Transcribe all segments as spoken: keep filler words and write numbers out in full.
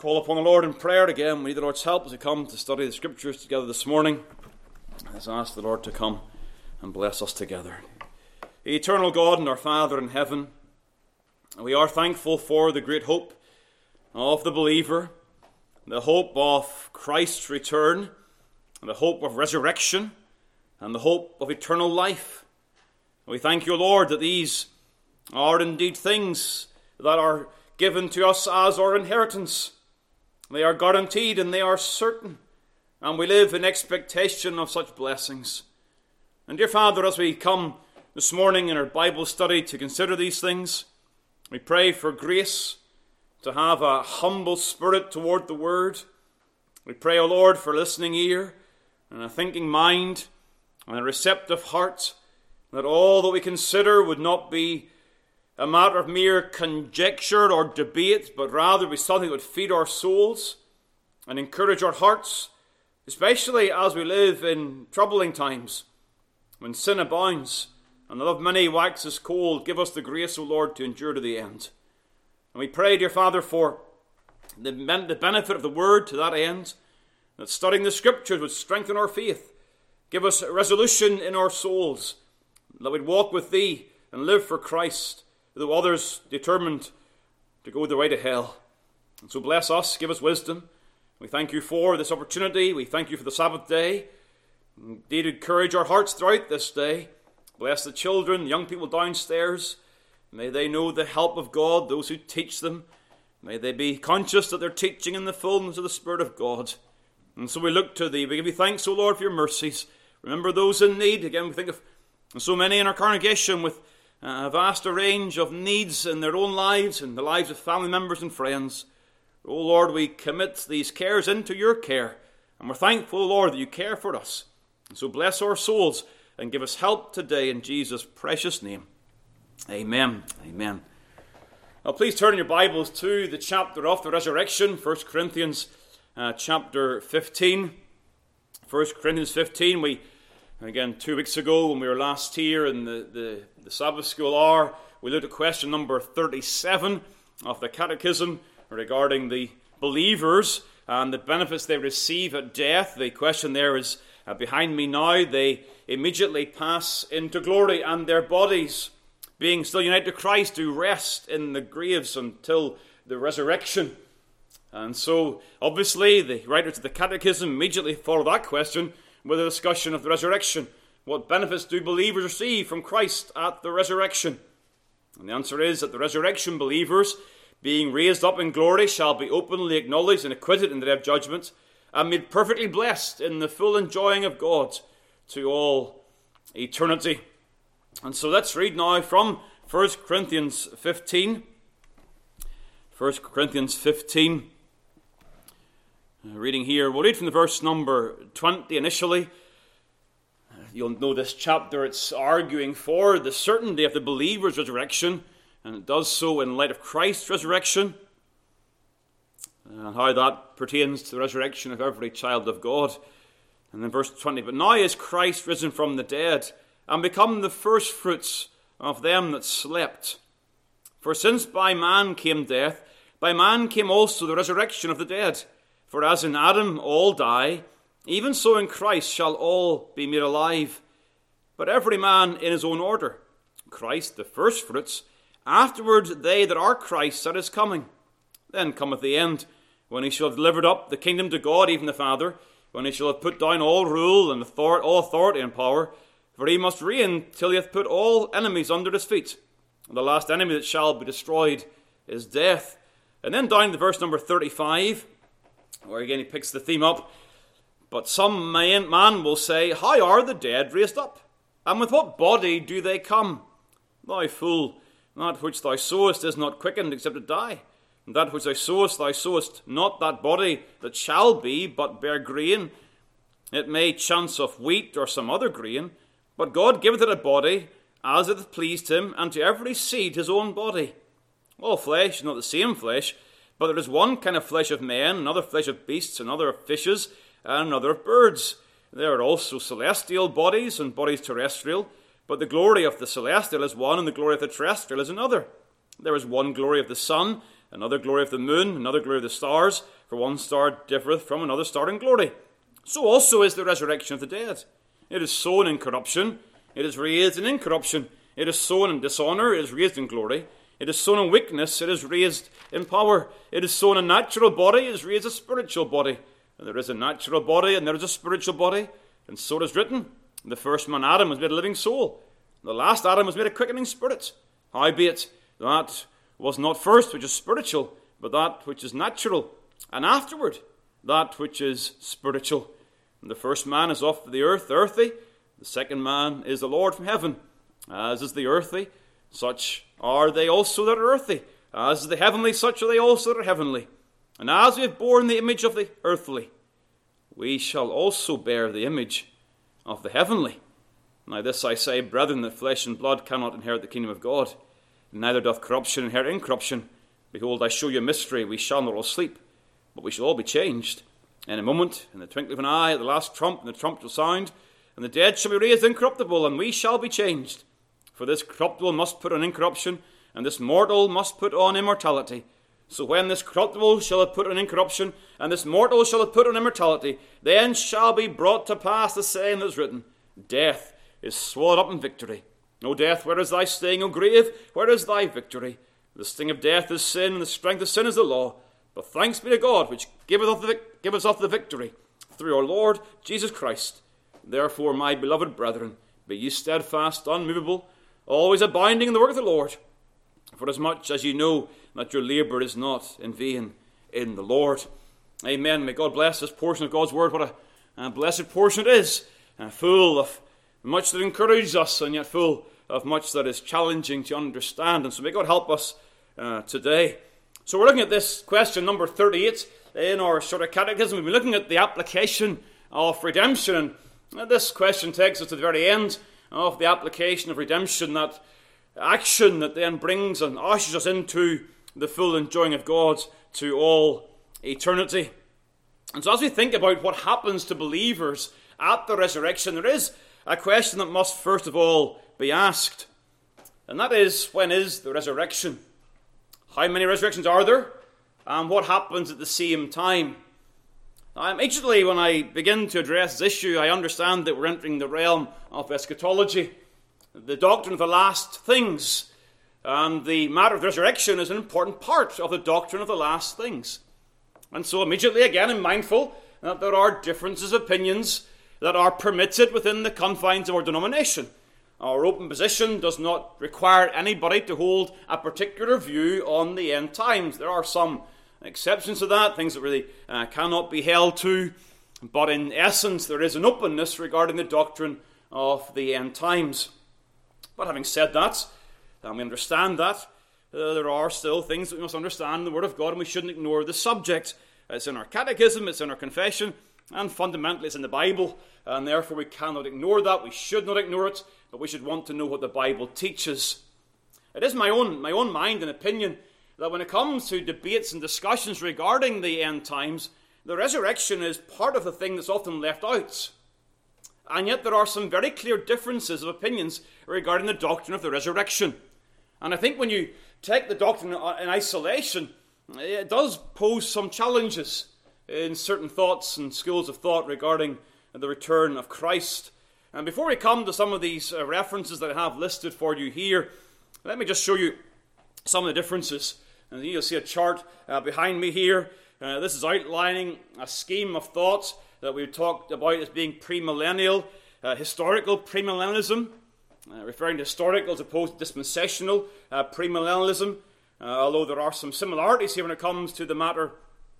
Call upon the Lord in prayer again. We need the Lord's help as we come to study the Scriptures together this morning. Let's ask the Lord to come and bless us together. Eternal God and our Father in heaven, we are thankful for the great hope of the believer, the hope of Christ's return, the hope of resurrection, and the hope of eternal life. We thank you, Lord, that these are indeed things that are given to us as our inheritance. They are guaranteed and they are certain, and we live in expectation of such blessings. And dear Father, as we come this morning in our Bible study to consider these things, we pray for grace to have a humble spirit toward the Word. We pray, O Lord, for a listening ear and a thinking mind and a receptive heart, that all that we consider would not be a matter of mere conjecture or debate, but rather be something that would feed our souls and encourage our hearts, especially as we live in troubling times, when sin abounds and the love of many waxes cold. Give us the grace, O Lord, to endure to the end. And we pray, dear Father, for the benefit of the Word to that end, that studying the Scriptures would strengthen our faith, give us resolution in our souls, that we'd walk with Thee and live for Christ, though others determined to go the way to hell. And so bless us, give us wisdom. We thank you for this opportunity. We thank you for the Sabbath day. Indeed, encourage our hearts throughout this day. Bless the children, the young people downstairs. May they know the help of God, those who teach them. May they be conscious that they're teaching in the fullness of the Spirit of God. And so we look to Thee. We give you thanks, O Lord, for your mercies. Remember those in need. Again, we think of so many in our congregation with a vast range of needs in their own lives and the lives of family members and friends. O Lord, we commit these cares into your care, and we're thankful, Lord, that you care for us. And so bless our souls and give us help today in Jesus' precious name. Amen. Amen. Now please turn your Bibles to the chapter of the resurrection, First Corinthians uh, chapter fifteen. First Corinthians fifteen, we Again, two weeks ago when we were last here in the, the, the Sabbath school hour, we looked at question number thirty-seven of the Catechism regarding the believers and the benefits they receive at death. The question there is uh, behind me now. They immediately pass into glory, and their bodies, being still united to Christ, do rest in the graves until the resurrection. And so, obviously, the writers of the Catechism immediately follow that question with a discussion of the resurrection. What benefits do believers receive from Christ at the resurrection? And the answer is that the resurrection believers, being raised up in glory, shall be openly acknowledged and acquitted in the day of judgment, and made perfectly blessed in the full enjoying of God to all eternity. And so let's read now from First Corinthians fifteen. First Corinthians fifteen. Uh, reading here, we'll read from the verse number twenty initially. Uh, you'll know this chapter, it's arguing for the certainty of the believer's resurrection, and it does so in light of Christ's resurrection, and how that pertains to the resurrection of every child of God. And then verse twenty, but now is Christ risen from the dead, and become the firstfruits of them that slept. For since by man came death, by man came also the resurrection of the dead. For as in Adam all die, even so in Christ shall all be made alive. But every man in his own order. Christ the firstfruits, afterward they that are Christ's at his coming. Then cometh the end, when he shall have delivered up the kingdom to God, even the Father, when he shall have put down all rule and authority, all authority and power. For he must reign till he hath put all enemies under his feet. And the last enemy that shall be destroyed is death. And then down to verse number thirty-five, where again he picks the theme up. But some man, man will say, how are the dead raised up? And with what body do they come? Thou fool, that which thou sowest is not quickened except it die. And that which thou sowest, thou sowest not that body that shall be, but bare grain. It may chance of wheat or some other grain. But God giveth it a body, as it hath pleased him, and to every seed his own body. All flesh is not the same flesh, but there is one kind of flesh of men, another flesh of beasts, another of fishes, and another of birds. There are also celestial bodies and bodies terrestrial, but the glory of the celestial is one, and the glory of the terrestrial is another. There is one glory of the sun, another glory of the moon, another glory of the stars, for one star differeth from another star in glory. So also is the resurrection of the dead. It is sown in corruption, it is raised in incorruption. It is sown in dishonour, it is raised in glory. It is sown in weakness, it is raised in power. It is sown a natural body, it is raised a spiritual body. And there is a natural body, and there is a spiritual body. And so it is written, the first man Adam was made a living soul. The last Adam was made a quickening spirit. Howbeit, that was not first which is spiritual, but that which is natural. And afterward, that which is spiritual. And the first man is of the earth, earthy. The second man is the Lord from heaven. As is the earthly, such are they also that are earthly. As is the heavenly, such are they also that are heavenly. And as we have borne the image of the earthly, we shall also bear the image of the heavenly. Now this I say, brethren, that flesh and blood cannot inherit the kingdom of God, neither doth corruption inherit incorruption. Behold, I show you a mystery, we shall not all sleep, but we shall all be changed. In a moment, in the twinkling of an eye, at the last trump, and the trump shall sound, and the dead shall be raised incorruptible, and we shall be changed. For this corruptible must put on incorruption, and this mortal must put on immortality. So when this corruptible shall have put on incorruption, and this mortal shall have put on immortality, then shall be brought to pass the saying that is written, Death is swallowed up in victory. O death, where is thy sting? O grave, where is thy victory? The sting of death is sin, and the strength of sin is the law. But thanks be to God, which giveth us the, giveth us the victory, through our Lord Jesus Christ. Therefore, my beloved brethren, be ye steadfast, unmovable, always abounding in the work of the Lord, for as much as ye know that your labour is not in vain in the Lord. Amen. May God bless this portion of God's word. What a, a blessed portion it is, uh, full of much that encourages us, and yet full of much that is challenging to understand. And so may God help us uh, today. So we're looking at this question number thirty-eight in our sort of catechism. We've been looking at the application of redemption, and this question takes us to the very end of the application of redemption, that action that then brings and ushers us into the full enjoying of God to all eternity. And so as we think about what happens to believers at the resurrection, there is a question that must first of all be asked, and that is, when is the resurrection? How many resurrections are there? And what happens at the same time? Now, immediately when I begin to address this issue, I understand that we're entering the realm of eschatology, the doctrine of the last things. And the matter of resurrection is an important part of the doctrine of the last things. And so immediately, again, I'm mindful that there are differences of opinions that are permitted within the confines of our denomination. Our open position does not require anybody to hold a particular view on the end times. There are some exceptions to that, things that really uh, cannot be held to. But in essence, there is an openness regarding the doctrine of the end times. But having said that, and we understand that, uh, there are still things that we must understand in the Word of God, and we shouldn't ignore the subject. It's in our catechism, it's in our confession, and fundamentally it's in the Bible, and therefore we cannot ignore that. We should not ignore it, but we should want to know what the Bible teaches. It is my own, my own mind and opinion that when it comes to debates and discussions regarding the end times, the resurrection is part of the thing that's often left out. And yet there are some very clear differences of opinions regarding the doctrine of the resurrection. And I think when you take the doctrine in isolation, it does pose some challenges in certain thoughts and schools of thought regarding the return of Christ. And before we come to some of these uh, references that I have listed for you here, let me just show you some of the differences. And you'll see a chart uh, behind me here. Uh, this is outlining a scheme of thought that we've talked about as being premillennial, uh, historical premillennialism, uh, referring to historical as opposed to dispensational uh, premillennialism, uh, although there are some similarities here when it comes to the matter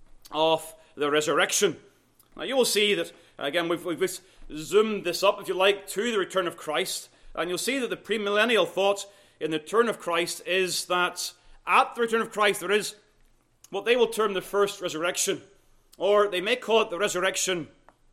of the resurrection. Now you will see that, again, we've, we've zoomed this up, if you like, to the return of Christ, and you'll see that the premillennial thought in the return of Christ is that at the return of Christ there is what they will term the first resurrection, or they may call it the resurrection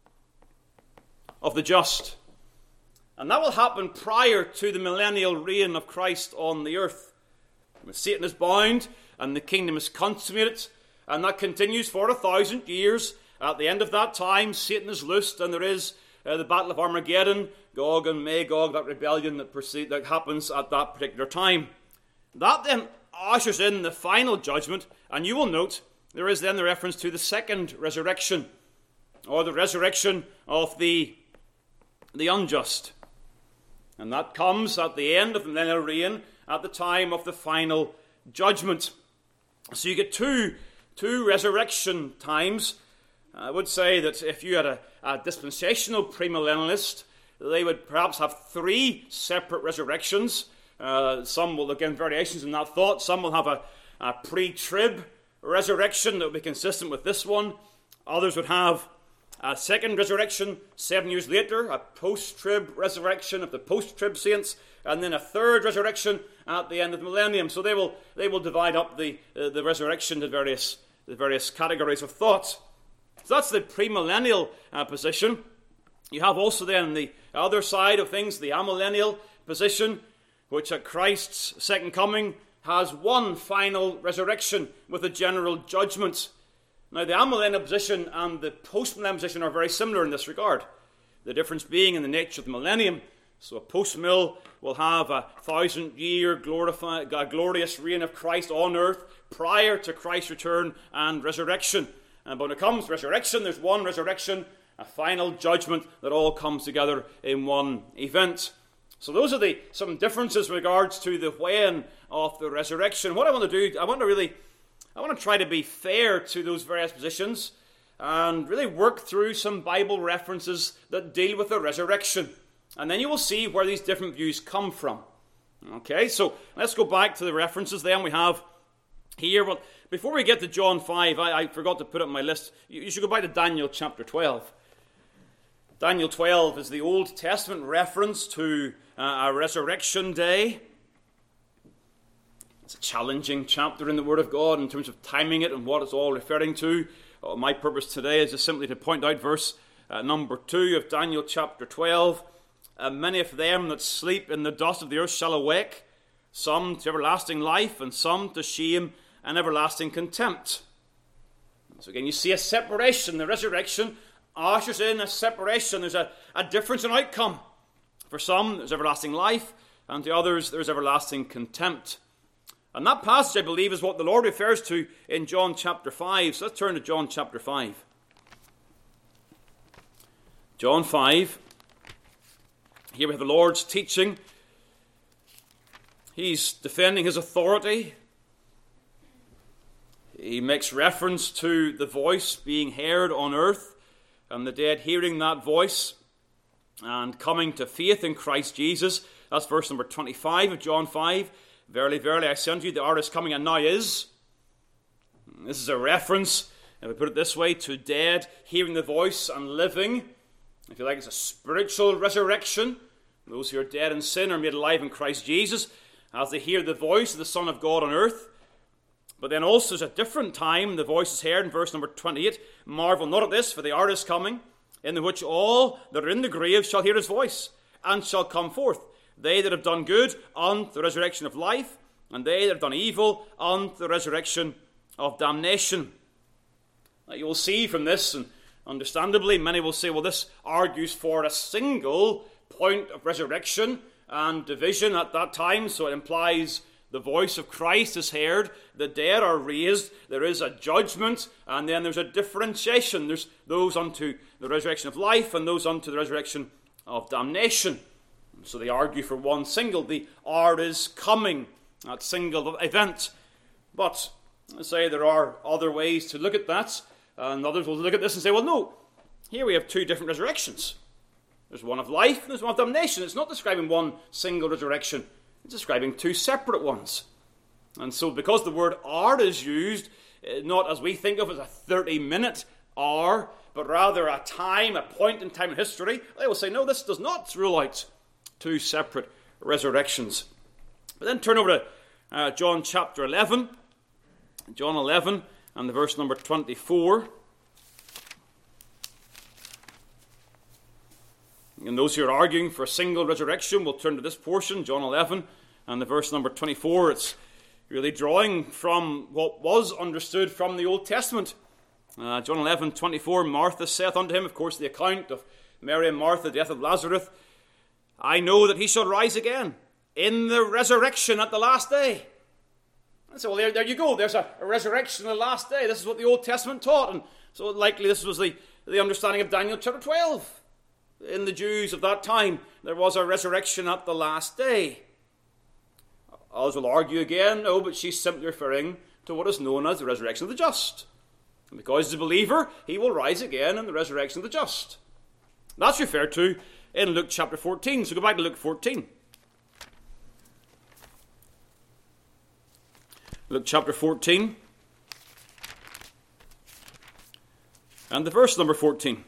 of the just. And that will happen prior to the millennial reign of Christ on the earth. When Satan is bound and the kingdom is consummated, and that continues for a thousand years. At the end of that time, Satan is loosed, and there is uh, the battle of Armageddon, Gog and Magog, that rebellion that, proceed, that happens at that particular time. That then ushers in the final judgment, and you will note there is then the reference to the second resurrection, or the resurrection of the, the unjust. And that comes at the end of the millennial reign, at the time of the final judgment. So you get two, two resurrection times. I would say that if you had a, a dispensational premillennialist, they would perhaps have three separate resurrections. Uh, some will, again, variations in that thought. Some will have a, a pre-trib resurrection that would be consistent with this one. Others would have a second resurrection seven years later, a post-trib resurrection of the post-trib saints, and then a third resurrection at the end of the millennium. So they will they will divide up the uh, the resurrection to various the various categories of thought. So that's the premillennial uh, position. You have also then the other side of things, the amillennial position, which at Christ's second coming has one final resurrection with a general judgment. Now, the amillennial position and the postmillennial position are very similar in this regard. The difference being in the nature of the millennium. So a post-mill will have a thousand-year glorious reign of Christ on earth prior to Christ's return and resurrection. And when it comes to resurrection, there's one resurrection, a final judgment that all comes together in one event. So those are the some differences in regards to the when of the resurrection. What I want to do, I want to really, I want to try to be fair to those various positions and really work through some Bible references that deal with the resurrection. And then you will see where these different views come from. Okay, so let's go back to the references then we have here. Well, before we get to John five, I, I forgot to put it on my list. You, you should go back to Daniel chapter twelve. Daniel twelve is the Old Testament reference to uh, a resurrection day. It's a challenging chapter in the Word of God in terms of timing it and what it's all referring to. Uh, my purpose today is just simply to point out verse uh, number two of Daniel chapter twelve. Uh, Many of them that sleep in the dust of the earth shall awake, some to everlasting life, and some to shame and everlasting contempt. So again, you see a separation. The resurrection ushers in a separation. There's a, a difference in outcome. For some, there's everlasting life, and to others, there's everlasting contempt. And that passage, I believe, is what the Lord refers to in John chapter five. So let's turn to John chapter five. John five. Here we have the Lord's teaching. He's defending his authority. He makes reference to the voice being heard on earth, and the dead hearing that voice and coming to faith in Christ Jesus. That's verse number twenty-five of John five. Verily, verily, I say unto you, the hour is coming, and now is. This is a reference, if we put it this way, to dead hearing the voice and living. If you like, it's a spiritual resurrection. Those who are dead in sin are made alive in Christ Jesus as they hear the voice of the Son of God on earth. But then also there's a different time the voice is heard in verse number twenty-eight. Marvel not at this, for the hour is coming, in the which all that are in the grave shall hear his voice, and shall come forth. They that have done good unto the resurrection of life, and they that have done evil unto the resurrection of damnation. Now you will see from this, and understandably, many will say, well, this argues for a single point of resurrection and division at that time, so it implies the voice of Christ is heard, the dead are raised, there is a judgment, and then there's a differentiation. There's those unto the resurrection of life and those unto the resurrection of damnation. So they argue for one single, the hour is coming, that single event. But I say there are other ways to look at that, and others will look at this and say, well, no, here we have two different resurrections. There's one of life and there's one of damnation. It's not describing one single resurrection. It's describing two separate ones. And so because the word hour is used, not as we think of as a thirty-minute hour, but rather a time, a point in time in history, they will say, no, this does not rule out two separate resurrections. But then turn over to uh, John chapter eleven. John eleven and the verse number twenty-four. And those who are arguing for a single resurrection will turn to this portion, John eleven, and the verse number twenty-four. It's really drawing from what was understood from the Old Testament. Uh, John eleven, twenty-four, Martha saith unto him, of course the account of Mary and Martha, the death of Lazarus, I know that he shall rise again in the resurrection at the last day. And so, well, there, there you go. There's a, a resurrection on the last day. This is what the Old Testament taught. And so likely this was the, the understanding of Daniel chapter twelve. In the Jews of that time, there was a resurrection at the last day. Others will argue again, no, but she's simply referring to what is known as the resurrection of the just. And because he's a believer, he will rise again in the resurrection of the just. That's referred to in Luke chapter fourteen. So go back to Luke fourteen. Luke chapter fourteen. And the verse number fourteen.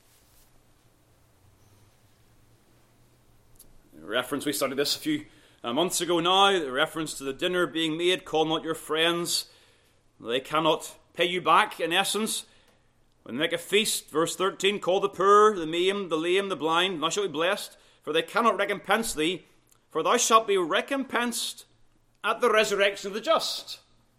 A reference, we studied this a few uh, months ago now, the reference to the dinner being made, call not your friends, they cannot pay you back, in essence. When they make a feast, verse thirteen, call the poor, the maimed, the lame, the blind, thou shalt be blessed, for they cannot recompense thee, for thou shalt be recompensed at the resurrection of the just.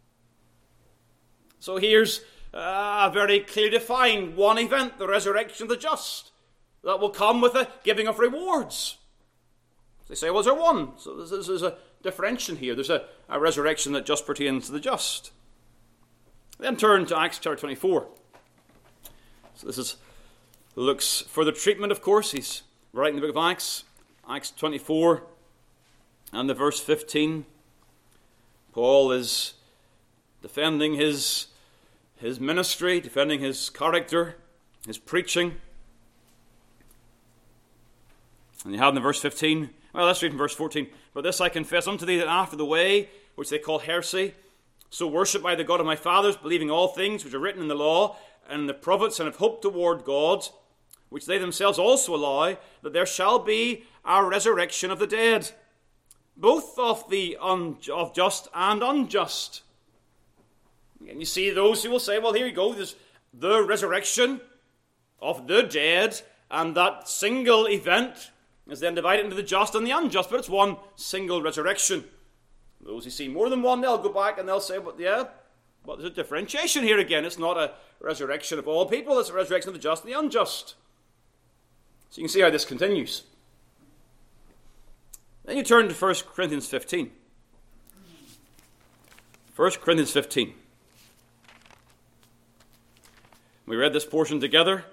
So here's a very clearly defined one event, the resurrection of the just, that will come with a giving of rewards. They say, well, is there one? So this, this is a differentiation here. There's a, a resurrection that just pertains to the just. Then turn to Acts chapter twenty-four. So this is Luke's further treatment, of course. He's writing the book of Acts, Acts twenty-four, and the verse fifteen. Paul is defending his, his ministry, defending his character, his preaching. And you have in the verse fifteen, well, let's read in verse fourteen. But this I confess unto thee, that after the way, which they call heresy, so worship I the God of my fathers, believing all things which are written in the law, and in the prophets, and have hope toward God, which they themselves also allow, that there shall be a resurrection of the dead, both of the un- of just and unjust. And you see those who will say, well, here you go, there's the resurrection of the dead, and that single event is then divided into the just and the unjust, but it's one single resurrection. Those who see more than one, they'll go back and they'll say, but yeah, but there's a differentiation here again. It's not a resurrection of all people, it's a resurrection of the just and the unjust. So you can see how this continues. Then you turn to First Corinthians fifteen. First Corinthians fifteen. We read this portion together.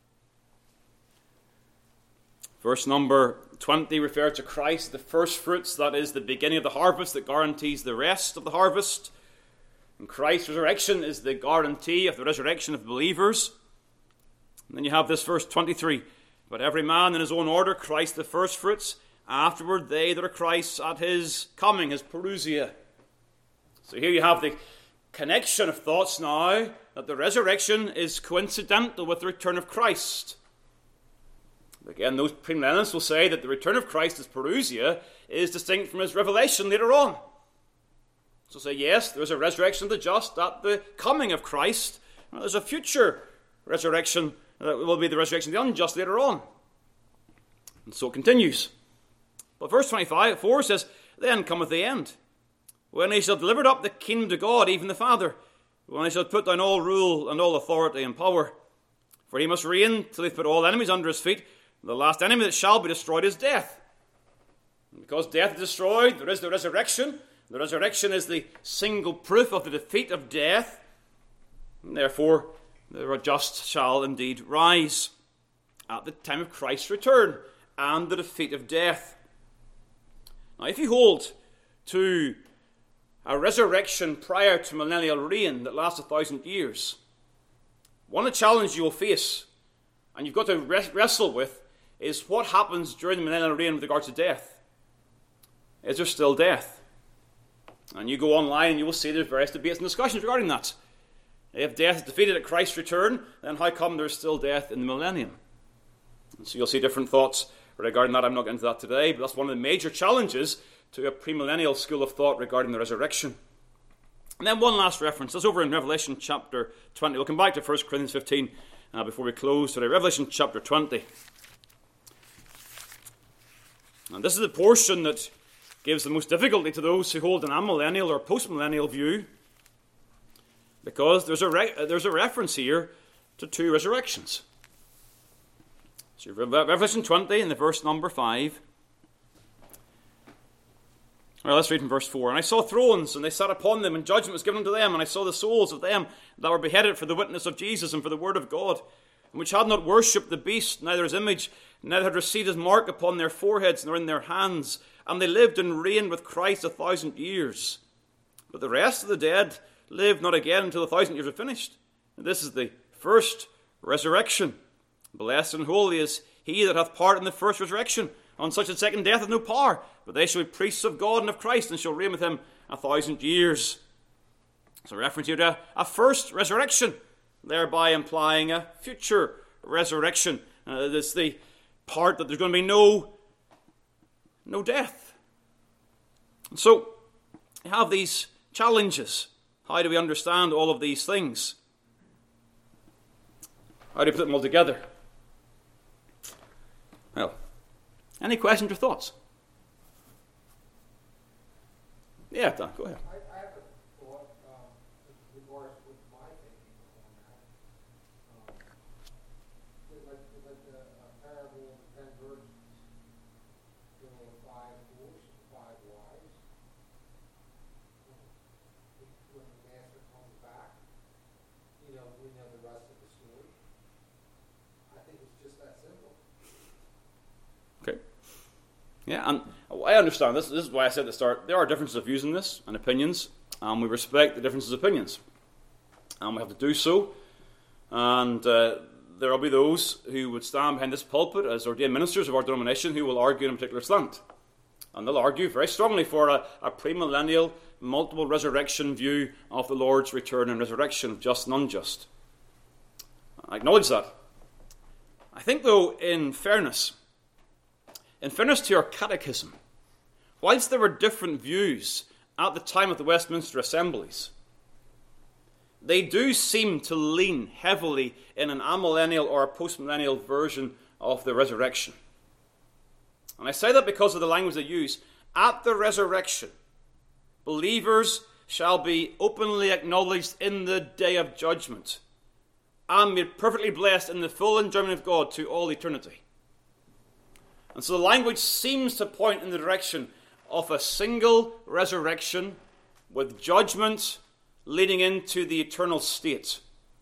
Verse number twenty refers to Christ, the first fruits, that is the beginning of the harvest that guarantees the rest of the harvest. And Christ's resurrection is the guarantee of the resurrection of believers. And then you have this verse twenty-three. But every man in his own order, Christ the first fruits, afterward they that are Christ's at his coming, his parousia. So here you have the connection of thoughts now that the resurrection is coincidental with the return of Christ. Again, those premillennialists will say that the return of Christ as parousia is distinct from his revelation later on. So say, yes, there's a resurrection of the just at the coming of Christ. Well, there's a future resurrection that will be the resurrection of the unjust later on. And so it continues. But verse twenty-five, four says, then cometh the end, when he shall deliver up the kingdom to God, even the Father, when he shall put down all rule and all authority and power. For he must reign till he put all enemies under his feet. The last enemy that shall be destroyed is death. And because death is destroyed, there is the resurrection. The resurrection is the single proof of the defeat of death. And therefore, the just shall indeed rise at the time of Christ's return and the defeat of death. Now, if you hold to a resurrection prior to millennial reign that lasts a thousand years, one of the challenges you will face, and you've got to wrestle with, is what happens during the millennial reign with regard to death. Is there still death? And you go online and you will see there's various debates and discussions regarding that. If death is defeated at Christ's return, then how come there's still death in the millennium? And so you'll see different thoughts regarding that. I'm not getting into that today, but that's one of the major challenges to a premillennial school of thought regarding the resurrection. And then one last reference. That's over in Revelation chapter twenty. We'll come back to First Corinthians fifteen uh, before we close today. Revelation chapter twenty. And this is the portion that gives the most difficulty to those who hold an amillennial or postmillennial view, because there's a re- there's a reference here to two resurrections. So Revelation twenty in the verse number five. Well, let's read from verse four. And I saw thrones, and they sat upon them, and judgment was given unto them. And I saw the souls of them that were beheaded for the witness of Jesus and for the word of God, and which had not worshipped the beast, neither his image, neither had received his mark upon their foreheads, nor in their hands. And they lived and reigned with Christ a thousand years. But the rest of the dead lived not again until the thousand years were finished. And this is the first resurrection. Blessed and holy is he that hath part in the first resurrection. On such a second death hath no power, but they shall be priests of God and of Christ, and shall reign with him a thousand years. So reference here to a first resurrection, thereby implying a future resurrection. Uh, this the part that there's going to be no, no death. And so, you have these challenges. How do we understand all of these things? How do you put them all together? Well, any questions or thoughts? Yeah, Dan, go ahead. I, I have a thought um, with regards with my thinking on that. Um, like, like the uh, parable of the ten virgins. There were five foolish and five wise. When the master comes back, you know, we know the rest of the story. I think it's just that simple. Okay. Yeah, and I understand this. This is why I said at the start, there are differences of views in this and opinions, and we respect the differences of opinions. And we have to do so. And uh, there will be those who would stand behind this pulpit as ordained ministers of our denomination who will argue in a particular slant. And they'll argue very strongly for a, a premillennial, multiple resurrection view of the Lord's return and resurrection, just and unjust. I acknowledge that. I think, though, in fairness, in fairness to your catechism, whilst there were different views at the time of the Westminster Assemblies, they do seem to lean heavily in an amillennial or a postmillennial version of the resurrection. And I say that because of the language they use. At the resurrection, believers shall be openly acknowledged in the day of judgment and made perfectly blessed in the full enjoyment of God to all eternity. And so the language seems to point in the direction of a single resurrection with judgment leading into the eternal state.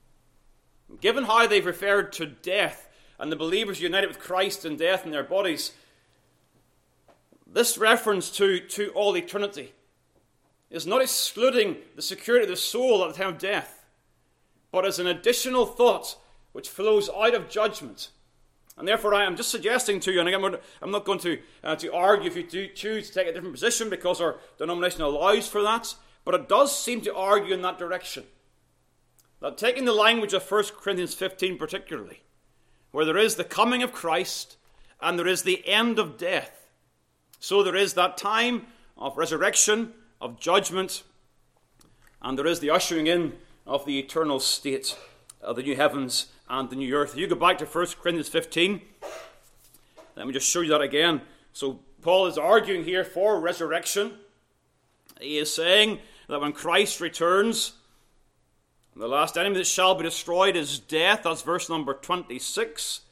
Given how they've referred to death and the believers united with Christ in death in their bodies, this reference to, to all eternity is not excluding the security of the soul at the time of death, but as an additional thought which flows out of judgment. And therefore I am just suggesting to you, and again I'm not going to, uh, to argue if you do choose to take a different position because our denomination allows for that, but it does seem to argue in that direction. That taking the language of First Corinthians fifteen particularly, where there is the coming of Christ and there is the end of death, so there is that time of resurrection, of judgment, and there is the ushering in of the eternal state of the new heavens and the new earth. If you go back to First Corinthians fifteen, let me just show you that again. So Paul is arguing here for resurrection. He is saying that when Christ returns, the last enemy that shall be destroyed is death. That's verse number twenty-six.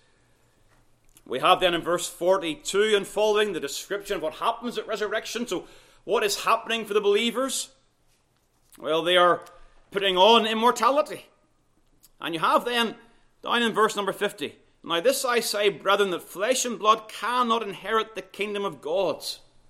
We have then in verse forty-two and following the description of what happens at resurrection. So what is happening for the believers? Well, they are putting on immortality. And you have then, down in verse number fifty, now this I say, brethren, that flesh and blood cannot inherit the kingdom of God.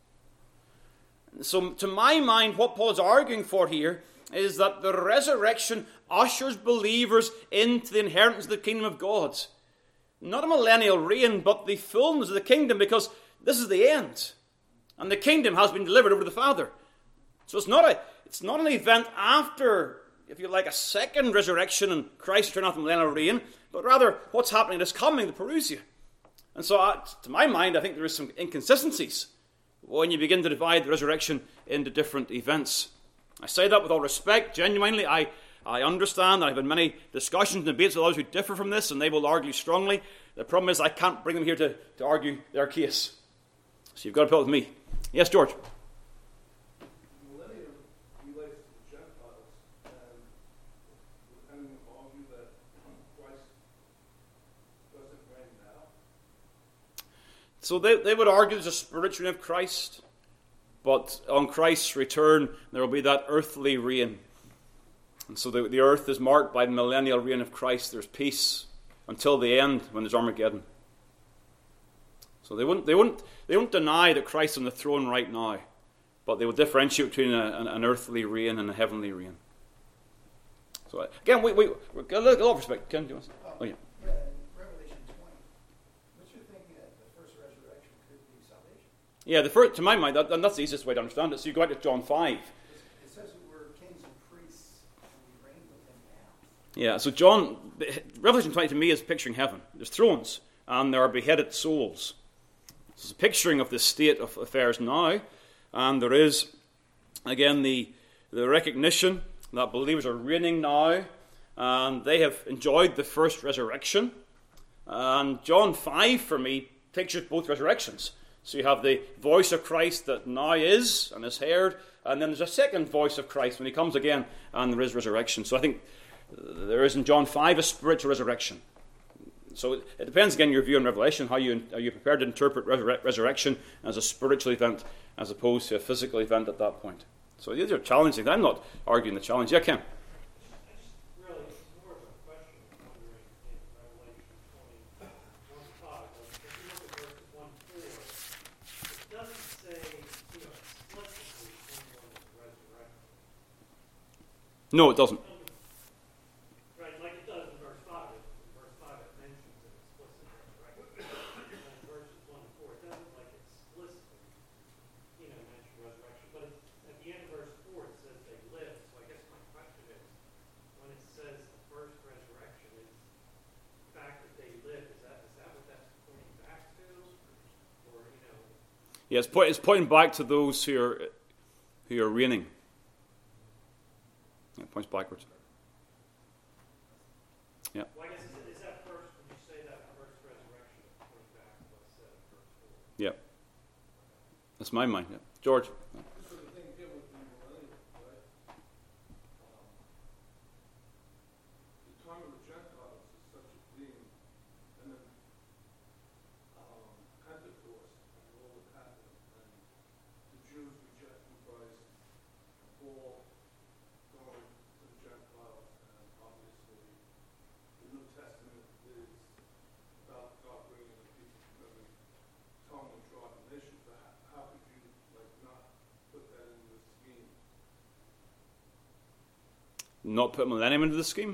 So to my mind, what Paul is arguing for here is that the resurrection ushers believers into the inheritance of the kingdom of God. Not a millennial reign, but the fullness of the kingdom, because this is the end. And the kingdom has been delivered over to the Father. So it's not a, it's not an event after, if you like, a second resurrection and Christ return after the millennial reign, but rather what's happening is coming, the parousia. And so uh, to my mind, I think there is some inconsistencies when you begin to divide the resurrection into different events. I say that with all respect, genuinely. I, I understand that I've had many discussions and debates with those who differ from this, and they will argue strongly. The problem is I can't bring them here to, to argue their case. So you've got to put it with me. Yes, George? Millennium relates to the Gentiles, and depending on you that Christ doesn't reign now. So they, they would argue there's a spiritual reign of Christ, But on Christ's return, there will be that earthly reign. And so the, the earth is marked by the millennial reign of Christ. There's peace until the end, when there's Armageddon. So they wouldn't, they wouldn't, they wouldn't deny that Christ is on the throne right now, but they would differentiate between a, an, an earthly reign and a heavenly reign. So again, we we we're a lot of respect. Ken, do you want to say? Oh yeah. Yeah, in Revelation twenty, what's your thinking that the first resurrection could be salvation? Yeah, the first, to my mind, that, and that's the easiest way to understand it. So you go out to John five. It says that we're kings and priests, and we reign with him now. Yeah, so John, Revelation twenty to me is picturing heaven. There's thrones, and there are beheaded souls. It's a picturing of the state of affairs now, and there is, again, the the recognition that believers are reigning now, and they have enjoyed the first resurrection. And John five, for me, pictures both resurrections. So you have the voice of Christ that now is and is heard, and then there's a second voice of Christ when he comes again, and there is resurrection. So I think there is in John five a spiritual resurrection. So it, it depends, again, your view on Revelation, how you are you prepared to interpret resur- resurrection as a spiritual event as opposed to a physical event at that point. So these are challenging. I'm not arguing the challenge. Yeah, Ken. Really, it's more of a question I'm wondering in Revelation twenty-one five. Like, if you look at verses one four, it doesn't say, you know, explicitly anyone is resurrected. No, it doesn't. Right, like it does in verse five. In verse five it mentions an explicit resurrection. And in verses one and four, it doesn't like explicitly, you know, mention resurrection. But it's, at the end of verse four, it says they live. So I guess my question is, when it says the first resurrection, is the fact that they live, is that is that what that's pointing back to? Or, you know, Yeah, it's, point, it's pointing back to those who are who are reigning. Yeah, it points backwards. Yeah. well, I guess is, is that first, when you say that first resurrection, it's pointing back to what's said in verse four? Yeah. That's my mind. Yeah. George. This is the thing here with the millennium, right? Um, the time of the Gentiles is such a theme, and then um, Pentecost and all that happened, and the Jews rejecting Christ, and Paul going to the Gentiles, and obviously the New Testament is about God bringing the people from every tongue and tribe and nation. So how, how could you like not put that into the scheme? Not put millennium into the scheme?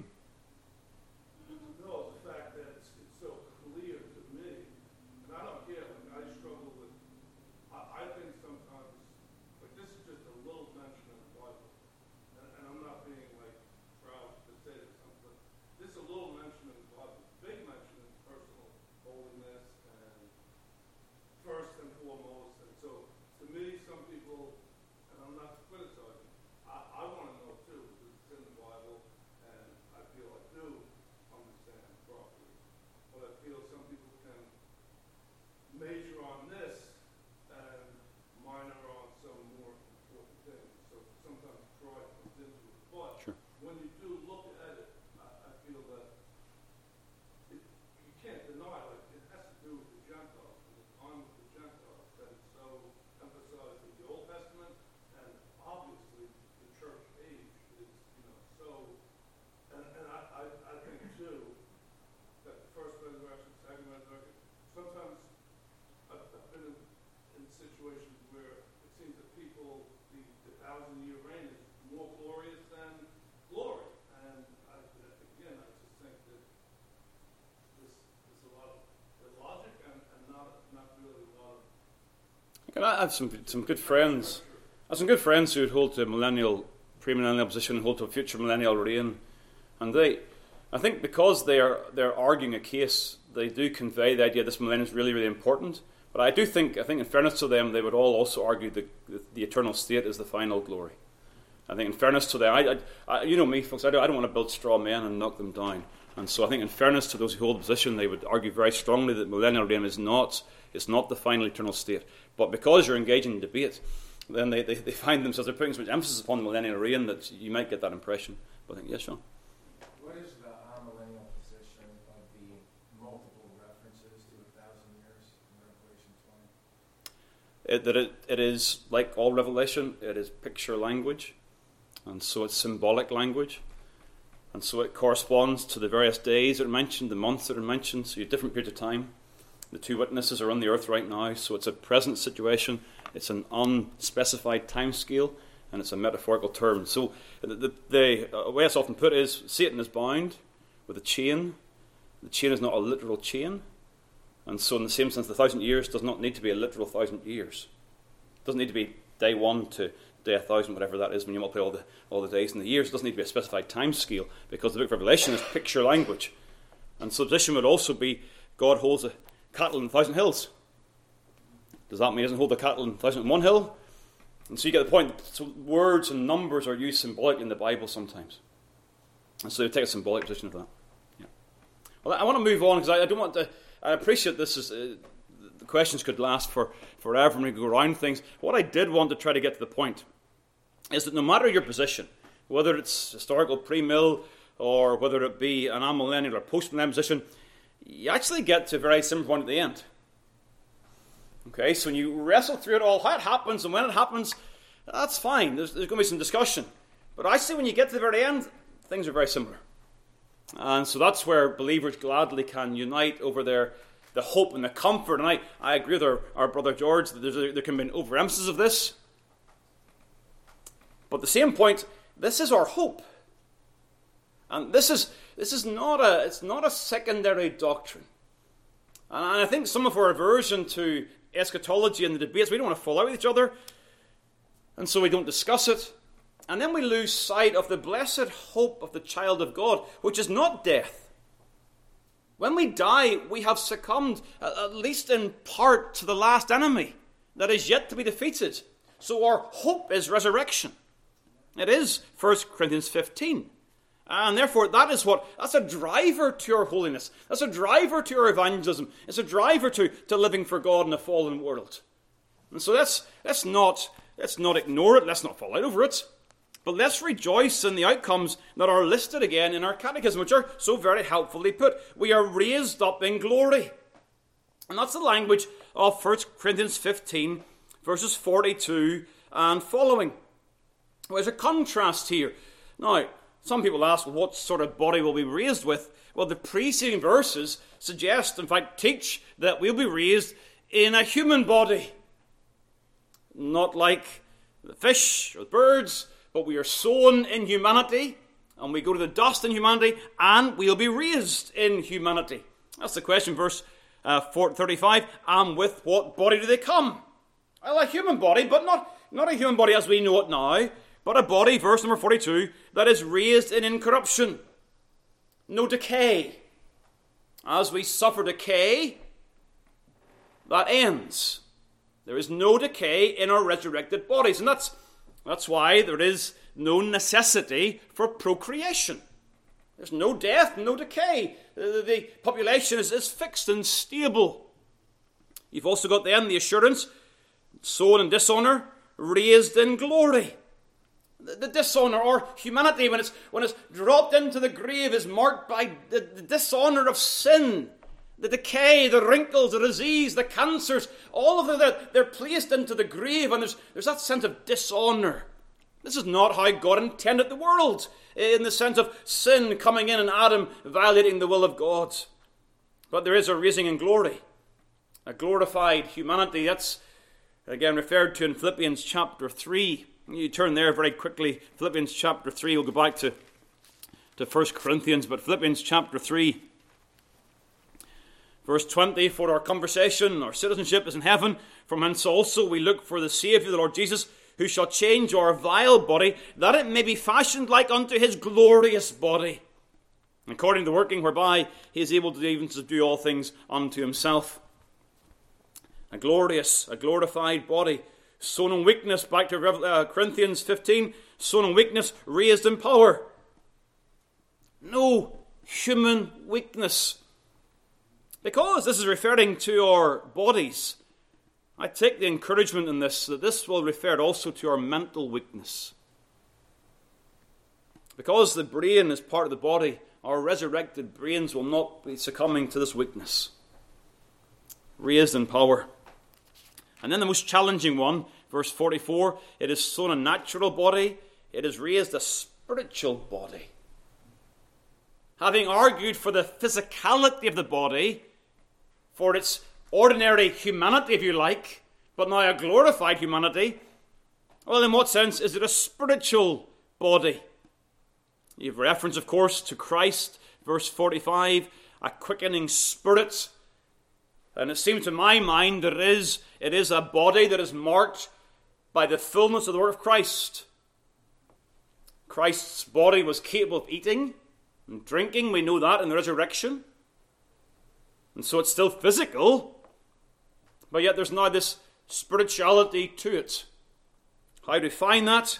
No, the fact that it's, it's so clear to me, and I don't care, like, I struggle with, I, I think sometimes, like, this is just a little mention in the Bible, and, and I'm not being, like, proud to say this, but this is a little mention in the Bible. Big mention is personal holiness, and first and foremost, and so, to me, some people, and I'm not criticizing, I, I want to know too, because it's in the Bible, and I feel I do understand properly. But I feel some people can major on this and minor on some more important things. So sometimes pride comes into it. But Sure. when you do look at it, I, I feel that it, you can't deny, like, it has to do with the Gentiles, and the time of the Gentiles, that it's so emphasized in the Old Testament, and obviously the church age is, you know, so, and, and I, I, I think too, that the first resurrection, second resurrection, sometimes I've, I've been in, in situations where it seems that people, the, the thousand year reign is more glorious than glory. And I, again, I just think that this, there's a lot of illogic and, and not, not really a lot of And I have some some good friends. I have some good friends who would hold to a millennial, premillennial position, hold to a future millennial reign, and they, I think, because they are they're arguing a case, they do convey the idea this millennium is really really important. But I do think, I think, in fairness to them, they would all also argue that the, the eternal state is the final glory. I think, in fairness to them, I, I, I you know me, folks, I don't, I don't want to build straw men and knock them down. And so I think, in fairness to those who hold the position, they would argue very strongly that millennial reign is not, it's not the final eternal state. But because you're engaging in debate, then they, they, they find themselves, they're putting so much emphasis upon the millennial reign that you might get that impression. But I think, yes, Sean. What is the amillennial position of the multiple references to a thousand years in Revelation twenty? it, that it, it is, like all revelation, it is picture language, and so it's symbolic language, and so it corresponds to the various days that are mentioned, the months that are mentioned, so you have different periods of time. The two witnesses are on the earth right now, so it's a present situation, it's an unspecified time scale, and it's a metaphorical term. So the, the, the way it's often put is, Satan is bound with a chain. The chain is not a literal chain. And so in the same sense, the thousand years does not need to be a literal thousand years. It doesn't need to be day one to day a thousand, whatever that is, when you multiply all the, all the days and the years. It doesn't need to be a specified time scale, because the book of Revelation is picture language. And so the position would also be, God holds a cattle in a thousand hills. Does that mean he doesn't hold the cattle in a thousand and one hill? And so you get the point. So words and numbers are used symbolically in the Bible sometimes. And so you take a symbolic position of that. Yeah. Well, I want to move on, because I, I don't want to... I appreciate this is... Uh, the questions could last for forever and we could go around things. What I did want to try to get to the point is that no matter your position, whether it's historical pre-mill or whether it be an amillennial or post-millennial position, you actually get to a very similar point at the end. Okay, so when you wrestle through it all, how it happens and when it happens, that's fine. There's, there's going to be some discussion. But actually when you get to the very end, things are very similar. And so that's where believers gladly can unite over their the hope and the comfort. And I, I agree with our, our brother George that there's a, there can be an overemphasis of this. But at the same point, this is our hope. And this is this is not a it's not a secondary doctrine. And I think some of our aversion to eschatology and the debates, we don't want to fall out with each other, and so we don't discuss it. And then we lose sight of the blessed hope of the child of God, which is not death. When we die, we have succumbed, at least in part, to the last enemy that is yet to be defeated. So our hope is resurrection. It is First Corinthians fifteen. And therefore, that is what, that's a driver to our holiness. That's a driver to our evangelism. It's a driver to, to living for God in a fallen world. And so let's, let's, not, let's not ignore it. Let's not fall out over it. But let's rejoice in the outcomes that are listed again in our catechism, which are so very helpfully put. We are raised up in glory. And that's the language of First Corinthians fifteen, verses forty-two and following. Well, there's a contrast here. Now, some people ask, well, what sort of body will we be raised with? Well, the preceding verses suggest, in fact, teach that we'll be raised in a human body. Not like the fish or the birds, but we are sown in humanity, and we go to the dust in humanity, and we'll be raised in humanity. That's the question, verse uh, thirty-five. And with what body do they come? Well, a human body, but not, not a human body as we know it now, but a body, verse number forty-two, that is raised in incorruption. No decay. As we suffer decay, that ends. There is no decay in our resurrected bodies. And that's, that's why there is no necessity for procreation. There's no death, no decay. The, the population is, is fixed and stable. You've also got then the assurance, sown in dishonour, raised in glory. The dishonour, or humanity, when it's when it's dropped into the grave, is marked by the, the dishonour of sin, the decay, the wrinkles, the disease, the cancers. All of them, they're, they're placed into the grave, and there's there's that sense of dishonour. This is not how God intended the world, in the sense of sin coming in and Adam violating the will of God. But there is a raising in glory, a glorified humanity. That's again referred to in Philippians chapter three. You turn there very quickly. Philippians chapter three. We'll go back to, to First Corinthians, but Philippians chapter three, verse twenty, for our conversation, our citizenship is in heaven, from whence also we look for the Saviour, the Lord Jesus, who shall change our vile body, that it may be fashioned like unto his glorious body, according to the working whereby he is able to even subdue all things unto himself. A glorious, a glorified body, sown in weakness, back to uh, Corinthians fifteen, sown in weakness, raised in power. No human weakness. Because this is referring to our bodies, I take the encouragement in this, that this will refer also to our mental weakness. Because the brain is part of the body, our resurrected brains will not be succumbing to this weakness. Raised in power. And then the most challenging one, verse forty-four, it is sown a natural body, it is raised a spiritual body. Having argued for the physicality of the body, for its ordinary humanity, if you like, but now a glorified humanity, well, in what sense is it a spiritual body? You have reference, of course, to Christ, verse forty-five, a quickening spirit. And it seems to my mind that it is, it is a body that is marked by the fullness of the word of Christ. Christ's body was capable of eating and drinking. We know that in the resurrection. And so it's still physical, but yet there's now this spirituality to it. How do we find that?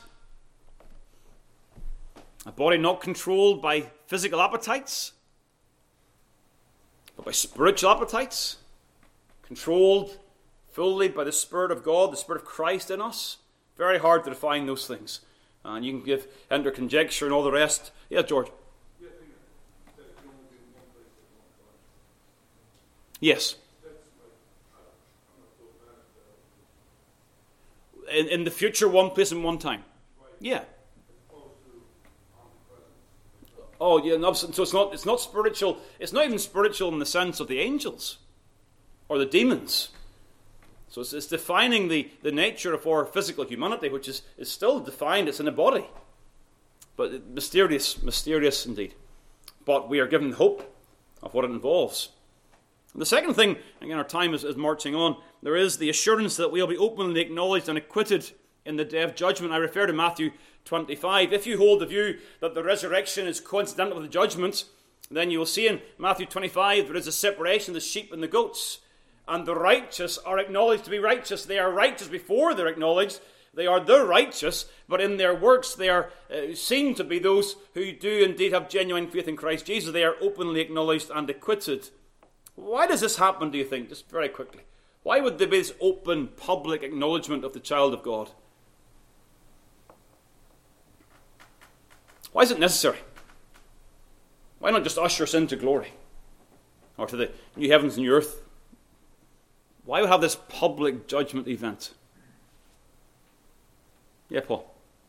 A body not controlled by physical appetites, but by spiritual appetites, controlled fully by the Spirit of God, the Spirit of Christ in us. Very hard to define those things. And you can give enter conjecture and all the rest. Yeah, George. Yes. In, in the future, one place and one time. Yeah. Oh, yeah. No, so it's not. It's not spiritual. It's not even spiritual in the sense of the angels or the demons. So it's, it's defining the, the nature of our physical humanity, which is, is still defined. It's in a body, but mysterious, mysterious indeed. But we are given hope of what it involves. And the second thing, again, our time is, is marching on. There is the assurance that we'll be openly acknowledged and acquitted in the day of judgment. I refer to Matthew twenty-five. If you hold the view that the resurrection is coincidental with the judgment, then you will see in Matthew twenty-five there is a separation of the sheep and the goats. And the righteous are acknowledged to be righteous. They are righteous before they're acknowledged. They are the righteous, but in their works they are uh, seen to be those who do indeed have genuine faith in Christ Jesus. They are openly acknowledged and acquitted. Why does this happen, do you think? Just very quickly. Why would there be this open, public acknowledgement of the child of God? Why is it necessary? Why not just usher us into glory? Or to the new heavens and new earth? Why would we have this public judgment event? Yeah, Paul.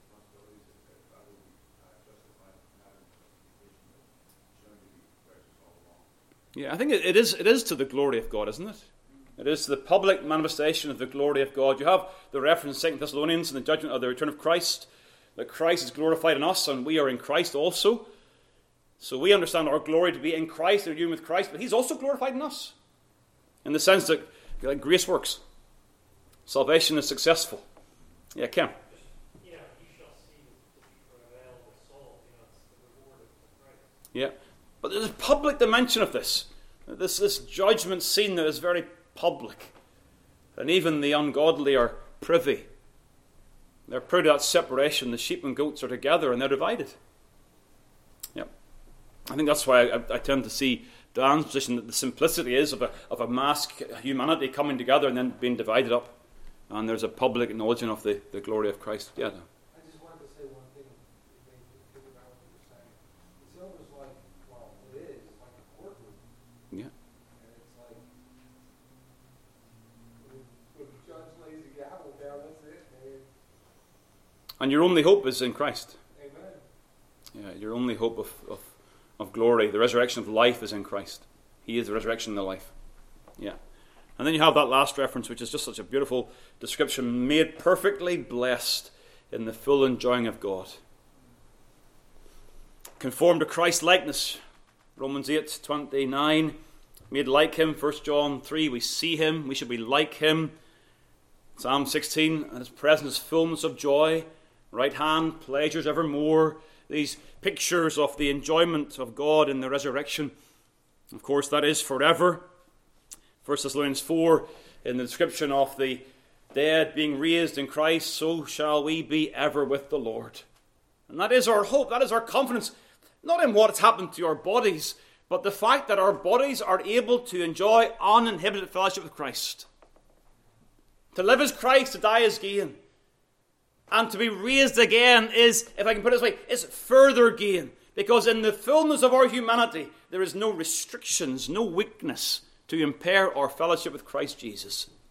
Yeah, I think it, it is it is to the glory of God, isn't it? It is the public manifestation of the glory of God. You have the reference in Second Thessalonians in the judgment of the return of Christ, that Christ is glorified in us and we are in Christ also. So we understand our glory to be in Christ, and union with Christ, but he's also glorified in us. In the sense that like grace works. Salvation is successful. Yeah, Ken. Yeah, you shall see the travail of the soul. You know, it's the reward of Christ. Yeah. But there's a public dimension of this. This this judgment scene that is very public. And even the ungodly are privy. They're privy to that separation. The sheep and goats are together and they're divided. Yeah. I think that's why I, I tend to see Dan's position that the simplicity is of a of a mass humanity coming together and then being divided up. And there's a public acknowledging of the, the glory of Christ. Yeah. I just wanted to say one thing. Think about what you're saying. It's almost like, well, it is like a courtroom. Yeah. And it's like when, when the judge lays the gavel down, that's it, man. And your only hope is in Christ. Amen. Yeah, your only hope of, of, of glory, the resurrection of life is in Christ. He is the resurrection of the life. Yeah. And then you have that last reference, which is just such a beautiful description, made perfectly blessed in the full enjoying of God. Conformed to Christ's likeness, Romans eight twenty-nine, made like him, First John three, we see him, we should be like him. Psalm sixteen, and his presence is fullness of joy, right hand, pleasures evermore. These pictures of the enjoyment of God in the resurrection. Of course, that is forever. First Thessalonians four, in the description of the dead being raised in Christ, so shall we be ever with the Lord. And that is our hope, that is our confidence, not in what has happened to our bodies, but the fact that our bodies are able to enjoy uninhibited fellowship with Christ. To live as Christ, to die as gain. And to be raised again is, if I can put it this way, is further gain. Because in the fullness of our humanity, there is no restrictions, no weakness to impair our fellowship with Christ Jesus.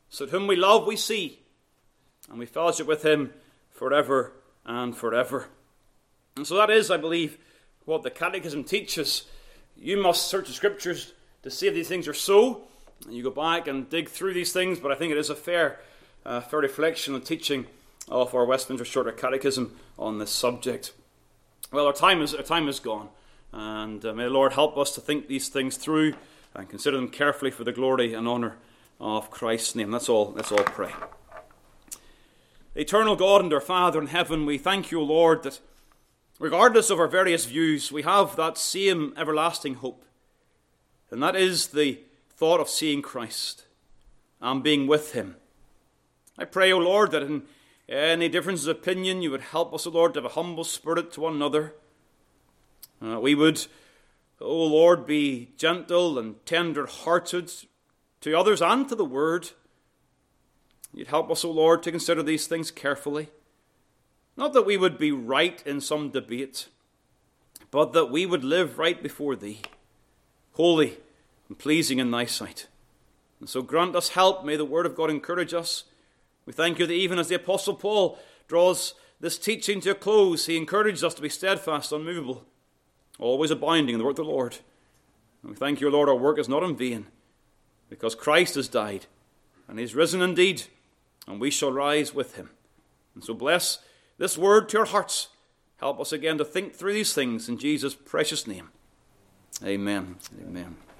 so that whom we love we see, and we fellowship with him forever and forever. And so that is, I believe, what the Catechism teaches. You must search the Scriptures to see if these things are so, and you go back and dig through these things, but I think it is a fair, uh, fair reflection and teaching of our Westminster Shorter Catechism on this subject. Well, our time is, our time is gone, and uh, may the Lord help us to think these things through and consider them carefully for the glory and honour of Christ's name. Let's all, let's all pray. Eternal God and our Father in heaven, we thank you, O Lord, that regardless of our various views, we have that same everlasting hope, and that is the thought of seeing Christ and being with him. I pray, O Lord, that in any differences of opinion, you would help us, O Lord, to have a humble spirit to one another. Uh, we would, O Lord, be gentle and tender-hearted to others and to the Word. You'd help us, O Lord, to consider these things carefully. Not that we would be right in some debate, but that we would live right before thee, holy and pleasing in thy sight. And so grant us help. May the Word of God encourage us. We thank you that even as the Apostle Paul draws this teaching to a close, he encourages us to be steadfast, unmovable, always abounding in the work of the Lord. And we thank you, Lord, our work is not in vain, because Christ has died, and he is risen indeed, and we shall rise with him. And so bless this word to our hearts. Help us again to think through these things in Jesus' precious name. Amen. Amen.